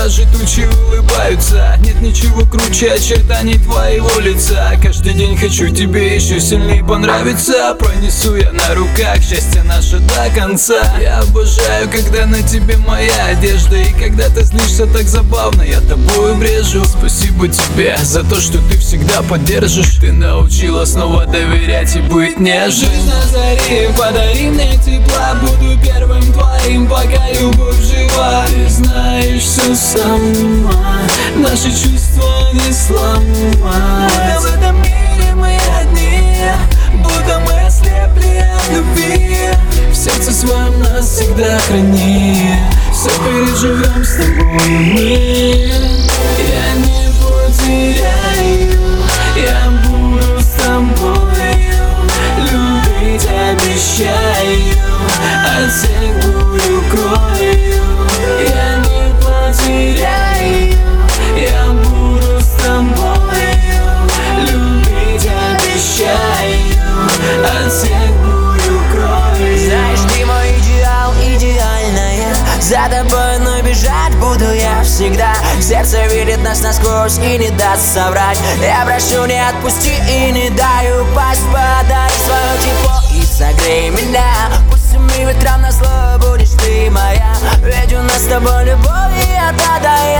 даже тучи улыбаются. Нет ничего круче очертаний твоего лица. Каждый день хочу тебе еще сильнее понравиться. Пронесу я на руках счастье наше до конца. Я обожаю, когда на тебе моя одежда. И когда ты злишься так забавно, я тобою брежу. Спасибо тебе за то, что ты всегда поддержишь. Ты научила снова доверять и быть нежным. Жизнь на заре, подари мне тепла. Буду первым твоим, пока любовь жива. Ты знаешь все сама, наши чувства не сломать. Будто в этом мире мы одни, будто мы ослепли от любви. В сердце своем нас всегда храни, все переживем с тобой мы. Я не потеряю, я буду с тобою, любить обещаю, от всех бурю крою. Я не потеряю, я буду с тобою, любить обещаю, от всех бурю крою. Знаешь, ты мой идеал, идеальная. За тобой, но бежать буду я всегда. Сердце видит нас насквозь и не даст соврать. Я прошу, не отпусти и не дай упасть. Подари свое тепло и согрей меня. Пусть всеми ветрам назло будешь ты моя. Ведь у нас с тобой любовь, и я тогда